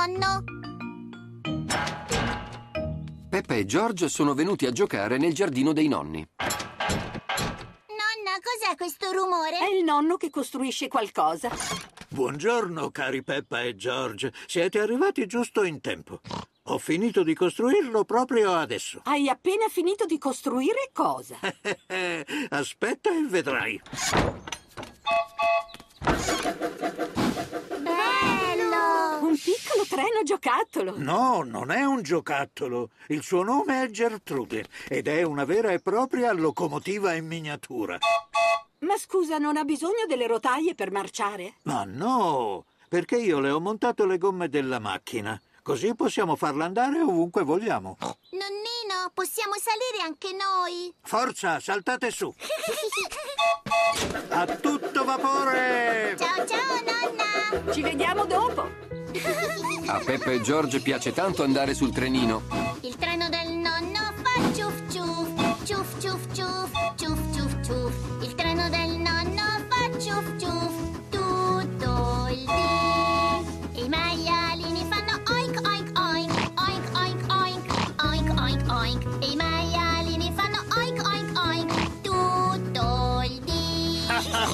nonno. Peppa e George sono venuti a giocare nel giardino dei nonni. Nonna, cos'è questo rumore? È il nonno che costruisce qualcosa. Buongiorno, cari Peppa e George. Siete arrivati giusto in tempo. Ho finito di costruirlo proprio adesso. Hai appena finito di costruire cosa? Aspetta e vedrai. Bello! Un piccolo treno giocattolo. No, non è un giocattolo. Il suo nome è Gertrude ed è una vera e propria locomotiva in miniatura. Ma scusa, non ha bisogno delle rotaie per marciare? Ma no, perché io le ho montato le gomme della macchina. Così possiamo farla andare ovunque vogliamo. Nonnino, possiamo salire anche noi? Forza, saltate su. A tutto vapore! Ciao, ciao, nonna! Ci vediamo dopo. A Peppa e George piace tanto andare sul trenino. Il treno del nonno fa ciuf ciuf, ciuf ciuf ciuf, ciuf ciuf ciuf. Il treno del nonno fa ciuf ciuf tutto il dì. I maialini fanno oink oink oink, oink oink oink, oink oink oink. E i maialini fanno oink oink oink tutto il dì.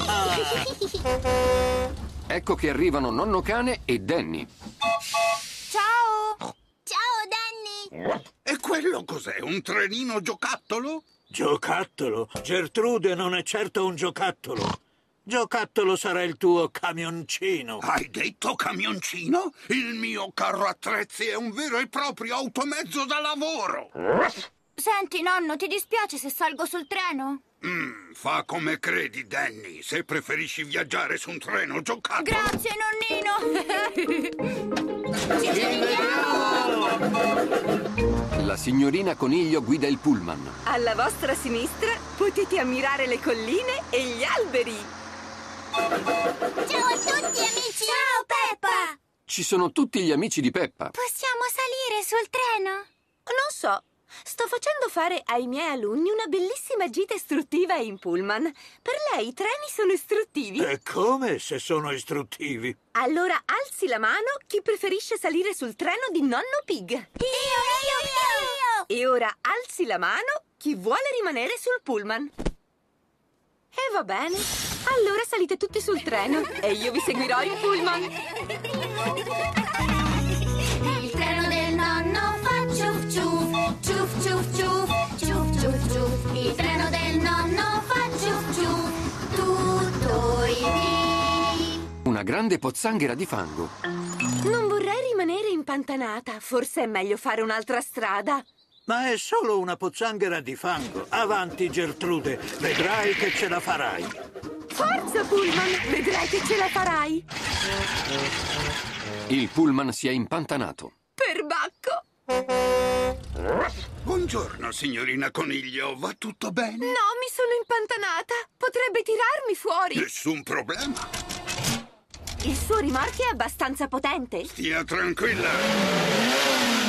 Ecco che arrivano Nonno Cane e Danny. Ciao! Ciao, Danny! E quello cos'è? Un trenino giocattolo? Giocattolo? Gertrude non è certo un giocattolo. Giocattolo sarà il tuo camioncino. Hai detto camioncino? Il mio carro attrezzi è un vero e proprio automezzo da lavoro. Senti, nonno, ti dispiace se salgo sul treno? Fa come credi, Danny. Se preferisci viaggiare su un treno giocattolo. Grazie, nonnino! Ci La signorina Coniglio guida il pullman. Alla vostra sinistra potete ammirare le colline e gli alberi. Ciao a tutti, amici! Ciao, Peppa! Ci sono tutti gli amici di Peppa. Possiamo salire sul treno? Non so, sto facendo fare ai miei alunni una bellissima gita istruttiva in pullman. Per lei i treni sono istruttivi. E come se sono istruttivi? Allora alzi la mano chi preferisce salire sul treno di Nonno Pig. Io! E ora alzi la mano chi vuole rimanere sul pullman. E va bene. Allora salite tutti sul treno e io vi seguirò in pullman. Il treno del nonno fa ciuf ciuf, ciuf ciuf ciuf, ciuf ciuf ciuf. Il treno del nonno fa ciuf ciuf tutto il dì. Una grande pozzanghera di fango. Non vorrei rimanere impantanata. Forse è meglio fare un'altra strada. Ma è solo una pozzanghera di fango. Avanti, Gertrude. Vedrai che ce la farai. Forza, pullman! Vedrai che ce la farai. Il pullman si è impantanato. Perbacco! Buongiorno, signorina Coniglio. Va tutto bene? No, mi sono impantanata. Potrebbe tirarmi fuori. Nessun problema. Il suo rimorchio è abbastanza potente. Stia tranquilla.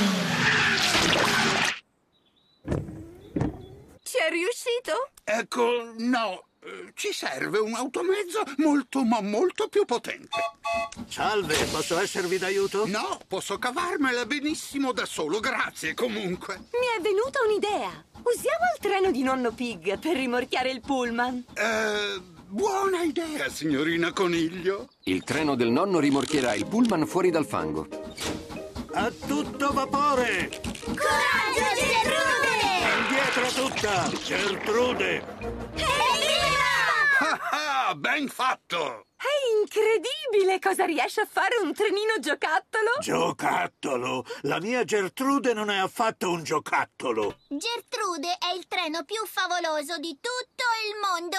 Ci è riuscito? Ecco, no. Ci serve un automezzo molto, ma molto più potente. Salve, posso esservi d'aiuto? No, posso cavarmela benissimo da solo, grazie comunque. Mi è venuta un'idea. Usiamo il treno di Nonno Pig per rimorchiare il pullman. Buona idea, signorina Coniglio. Il treno del nonno rimorchierà il pullman fuori dal fango. A tutto vapore! Coraggio, Gertrude! Indietro tutta! Gertrude! Ah, ben fatto! È incredibile cosa riesce a fare un trenino giocattolo. Giocattolo! La mia Gertrude non è affatto un giocattolo! Gertrude è il treno più favoloso di tutto il mondo,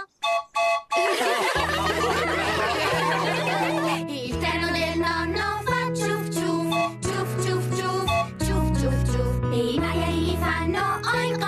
vero? Il treno del nonno fa ciuf ciuf, ciuf ciuf ciuf, ciuf ciuf ciuf. E i maiali fanno oink